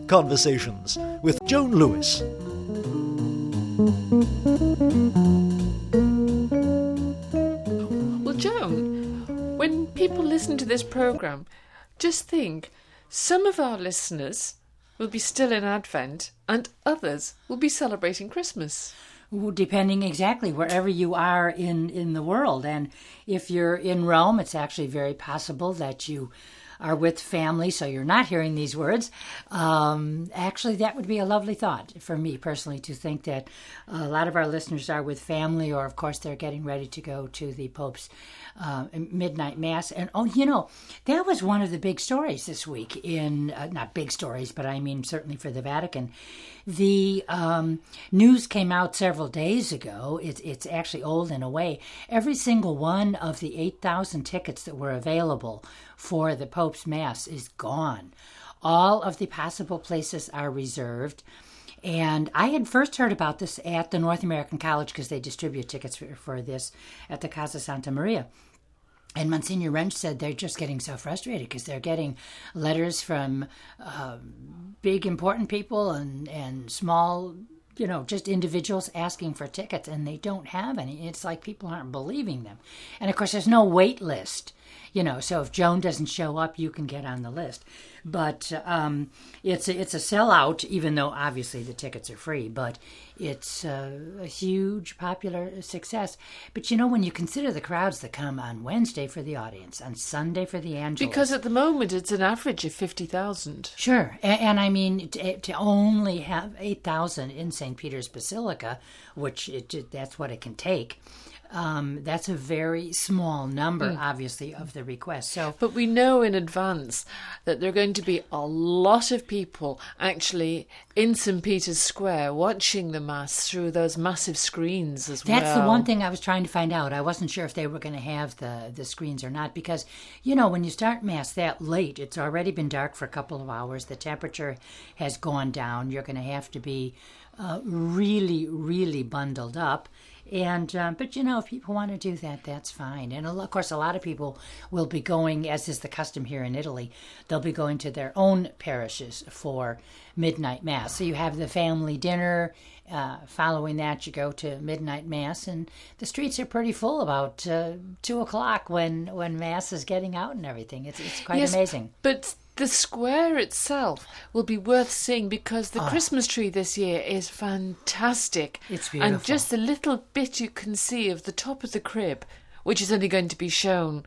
Conversations with Joan Lewis. Well, Joan, when people listen to this programme, just think, some of our listeners will be still in Advent and others will be celebrating Christmas. Depending exactly wherever you are in the world. And if you're in Rome, it's actually very possible that you are with family, so you're not hearing these words. Actually, that would be a lovely thought for me personally, to think that a lot of our listeners are with family, or of course they're getting ready to go to the Pope's midnight mass. And that was one of the big stories this week in, not big stories, but I mean certainly for the Vatican. The news came out several days ago. It's actually old in a way. Every single one of the 8,000 tickets that were available for the Pope's Mass is gone. All of the possible places are reserved. And I had first heard about this at the North American College, because they distribute tickets for this at the Casa Santa Maria. And Monsignor Wrench said they're just getting so frustrated because they're getting letters from big, important people and small, just individuals asking for tickets, and they don't have any. It's like people aren't believing them. And, of course, there's no wait list, so if Joan doesn't show up, you can get on the list. But it's a sellout, even though obviously the tickets are free, but it's a huge popular success. But when you consider the crowds that come on Wednesday for the audience, on Sunday for the Angelus. Because at the moment it's an average of 50,000. Sure. And I mean, to only have 8,000 in St. Peter's Basilica, which that's what it can take. That's a very small number, obviously, of the requests. But we know in advance that there are going to be a lot of people actually in St. Peter's Square watching the Mass through those massive screens as well. That's the one thing I was trying to find out. I wasn't sure if they were going to have the screens or not, because, when you start Mass that late, it's already been dark for a couple of hours. The temperature has gone down. You're going to have to be really, really bundled up. And but if people want to do that, that's fine. And of course, a lot of people will be going, as is the custom here in Italy, they'll be going to their own parishes for midnight mass. So you have the family dinner. Following that, you go to midnight mass, and the streets are pretty full about 2 o'clock when mass is getting out and everything. It's quite amazing. But the square itself will be worth seeing, because the Christmas tree this year is fantastic. It's beautiful. And just the little bit you can see of the top of the crib, which is only going to be shown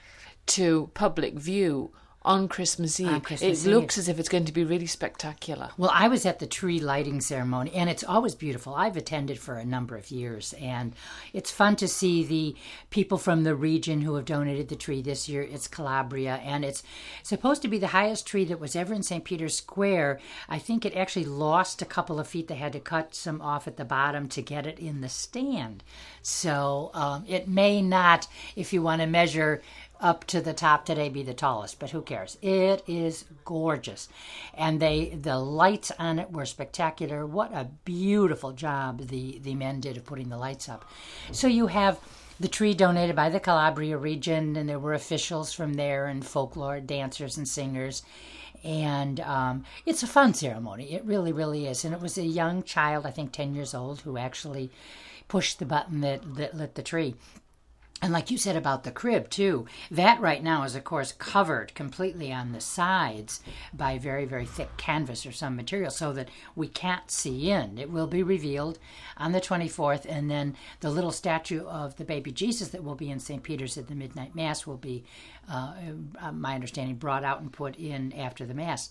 to public view on Christmas Eve. It looks as if it's going to be really spectacular. Well, I was at the tree lighting ceremony, and it's always beautiful. I've attended for a number of years, and it's fun to see the people from the region who have donated the tree. This year it's Calabria, and it's supposed to be the highest tree that was ever in St. Peter's Square. I think it actually lost a couple of feet. They had to cut some off at the bottom to get it in the stand. So it may not, if you want to measure up to the top today, be the tallest, but who cares? It is gorgeous. And the lights on it were spectacular. What a beautiful job the men did of putting the lights up. So you have the tree donated by the Calabria region, and there were officials from there and folklore dancers and singers. And it's a fun ceremony. It really, really is. And it was a young child, I think 10 years old, who actually pushed the button that lit the tree. And like you said about the crib, too, that right now is, of course, covered completely on the sides by very, very thick canvas or some material so that we can't see in. It will be revealed on the 24th, and then the little statue of the baby Jesus that will be in St. Peter's at the Midnight Mass will be, my understanding, brought out and put in after the Mass.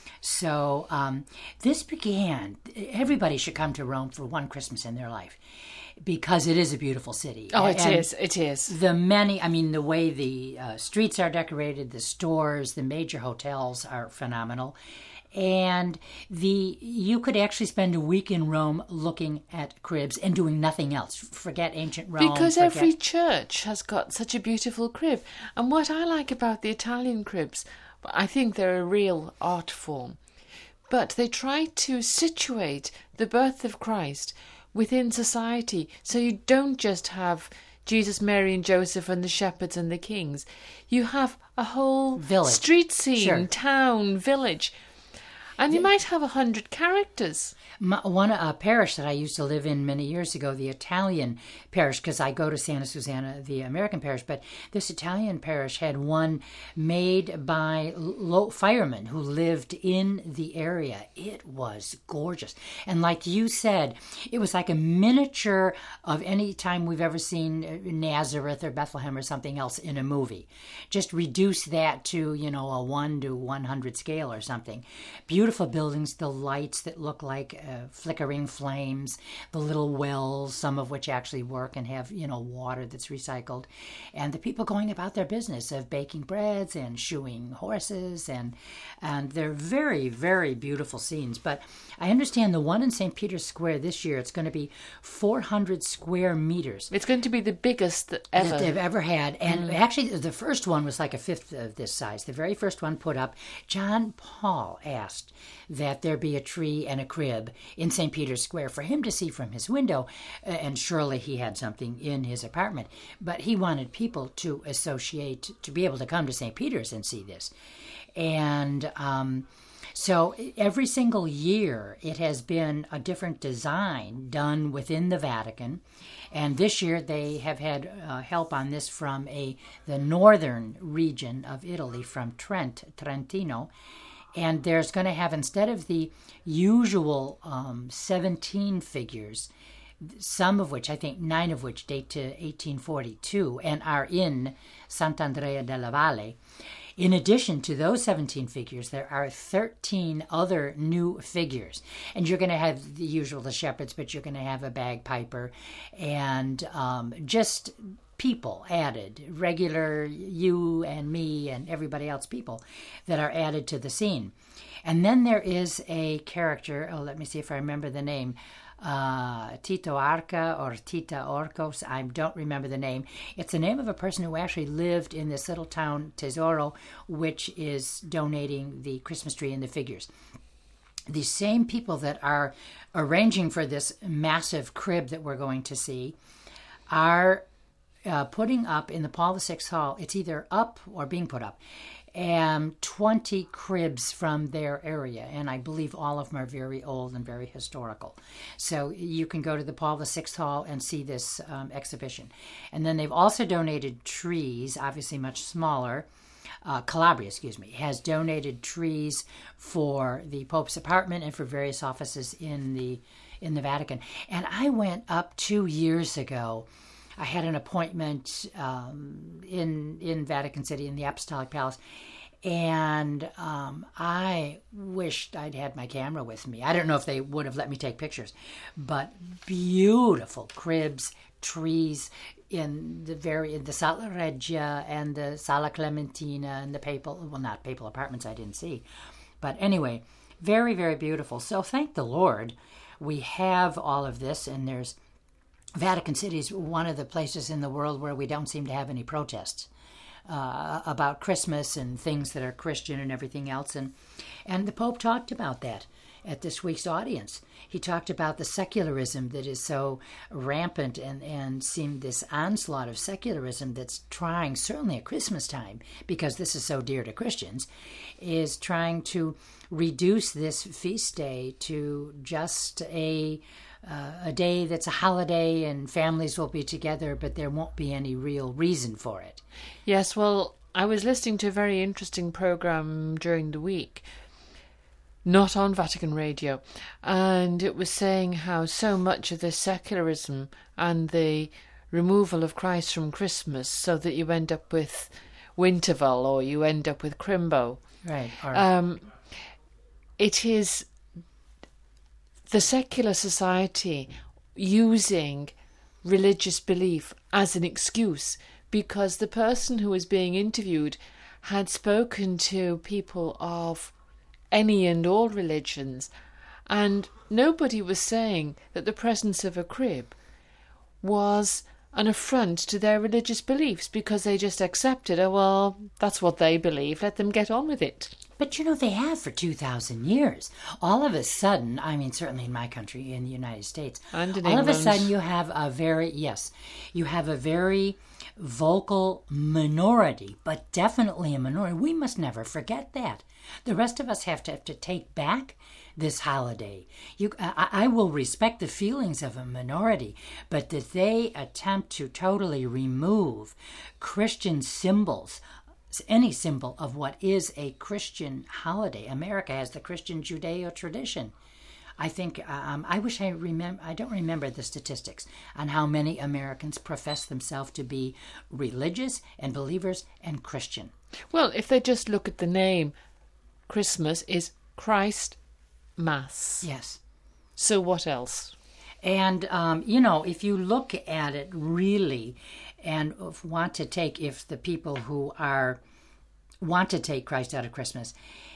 So this began, everybody should come to Rome for one Christmas in their life, because it is a beautiful city. Oh, it is. The way the streets are decorated, the stores, the major hotels are phenomenal. And you could actually spend a week in Rome looking at cribs and doing nothing else. Forget ancient Rome. Because every church has got such a beautiful crib. And what I like about the Italian cribs, I think they're a real art form. But they try to situate the birth of Christ within society. So you don't just have Jesus, Mary and Joseph and the shepherds and the kings. You have a whole village, street scene, sure. Town, village. And you might have 100 characters. A parish that I used to live in many years ago, the Italian parish, because I go to Santa Susana, the American parish, but this Italian parish had one made by firemen who lived in the area. It was gorgeous. And like you said, it was like a miniature of any time we've ever seen Nazareth or Bethlehem or something else in a movie. Just reduce that to, a 1 to 100 scale or something. Beautiful buildings, the lights that look like flickering flames, the little wells, some of which actually work and have, water that's recycled, and the people going about their business of baking breads and shoeing horses, and they're very, very beautiful scenes. But I understand the one in St. Peter's Square this year, it's going to be 400 square meters. It's going to be the biggest ever. That they've ever had. And actually, the first one was like a fifth of this size. The very first one put up, John Paul asked that there be a tree and a crib in St. Peter's Square for him to see from his window, and surely he had something in his apartment. But he wanted people to associate, to be able to come to St. Peter's and see this. And so every single year it has been a different design done within the Vatican. And this year they have had help on this from the northern region of Italy, from Trentino. And there's going to have, instead of the usual 17 figures, some of which, I think 9 of which date to 1842 and are in Sant'Andrea della Valle, in addition to those 17 figures, there are 13 other new figures. And you're going to have the usual, the shepherds, but you're going to have a bagpiper and just people added, regular you and me and everybody else people that are added to the scene. And then there is a character, let me see if I remember the name, Tito Arca or Tita Orcos, I don't remember the name. It's the name of a person who actually lived in this little town, Tesoro, which is donating the Christmas tree and the figures. The same people that are arranging for this massive crib that we're going to see are putting up in the Paul VI Hall, it's either up or being put up, 20 cribs from their area, and I believe all of them are very old and very historical. So you can go to the Paul VI Hall and see this exhibition. And then they've also donated trees, obviously much smaller. Calabria, has donated trees for the Pope's apartment and for various offices in the Vatican. And I went up 2 years ago. I had an appointment in Vatican City in the Apostolic Palace, and I wished I'd had my camera with me. I don't know if they would have let me take pictures, but beautiful cribs, trees in the Sala Regia and the Sala Clementina and the not papal apartments I didn't see. But anyway, very, very beautiful. So thank the Lord we have all of this, and there's Vatican City is one of the places in the world where we don't seem to have any protests about Christmas and things that are Christian and everything else. And the Pope talked about that at this week's audience. He talked about the secularism that is so rampant and seemed this onslaught of secularism that's trying, certainly at Christmas time, because this is so dear to Christians, is trying to reduce this feast day to just a day that's a holiday and families will be together, but there won't be any real reason for it. Yes, well, I was listening to a very interesting program during the week, not on Vatican Radio, and it was saying how so much of this secularism and the removal of Christ from Christmas so that you end up with Winterval or you end up with Crimbo. Right. It is the secular society using religious belief as an excuse, because the person who was being interviewed had spoken to people of any and all religions, and nobody was saying that the presence of a crib was an affront to their religious beliefs, because they just accepted, oh, well, that's what they believe, let them get on with it. But they have for 2,000 years. All of a sudden, I mean, certainly in my country, in the United States, and in all England. of a sudden you have a very vocal minority, but definitely a minority. We must never forget that. The rest of us have to take back this holiday. I will respect the feelings of a minority, but that they attempt to totally remove Christian symbols, any symbol of what is a Christian holiday. America has the Christian Judeo tradition. I think, I wish I don't remember the statistics on how many Americans profess themselves to be religious and believers and Christian. Well, if they just look at the name, Christmas is Christ Mass. Yes. So what else? And, if you look at it really and if the people who want to take Christ out of Christmas,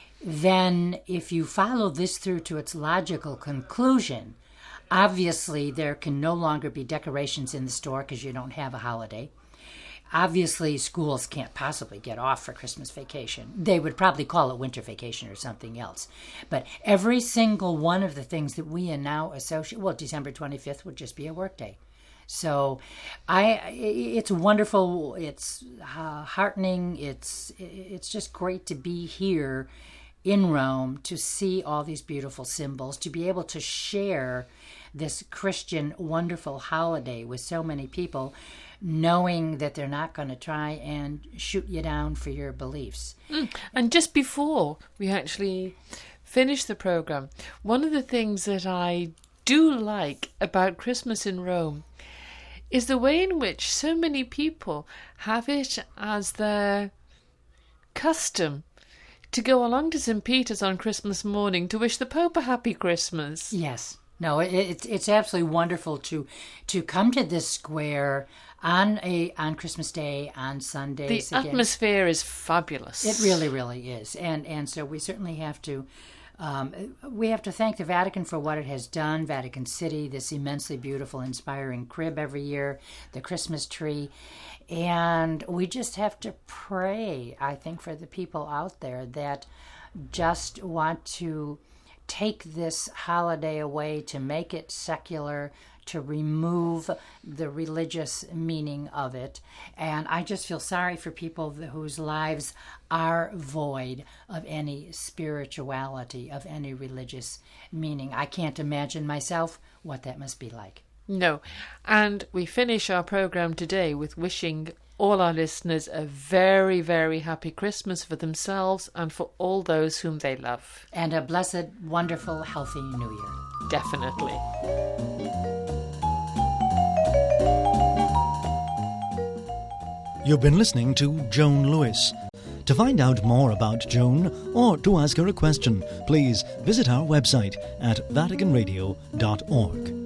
then if you follow this through to its logical conclusion, obviously there can no longer be decorations in the store because you don't have a holiday. Obviously, schools can't possibly get off for Christmas vacation. They would probably call it winter vacation or something else. But every single one of the things that we now associate, December 25th would just be a work day. So it's wonderful. It's heartening. It's just great to be here in Rome, to see all these beautiful symbols, to be able to share this Christian wonderful holiday with so many people, knowing that they're not going to try and shoot you down for your beliefs. And just before we actually finish the program, one of the things that I do like about Christmas in Rome is the way in which so many people have it as their custom to go along to St. Peter's on Christmas morning to wish the Pope a happy Christmas. Yes. No, it's absolutely wonderful to come to this square on Christmas Day, on Sundays. The atmosphere is fabulous. It really, really is. And so we certainly have to thank the Vatican for what it has done, Vatican City, this immensely beautiful, inspiring crib every year, the Christmas tree. And we just have to pray, I think, for the people out there that just want to take this holiday away, to make it secular, to remove the religious meaning of it. And I just feel sorry for people whose lives are void of any spirituality, of any religious meaning. I can't imagine myself what that must be like. No. And we finish our program today with wishing all our listeners a very, very happy Christmas for themselves and for all those whom they love. And a blessed, wonderful, healthy New Year. Definitely. You've been listening to Joan Lewis. To find out more about Joan or to ask her a question, please visit our website at vaticanradio.org.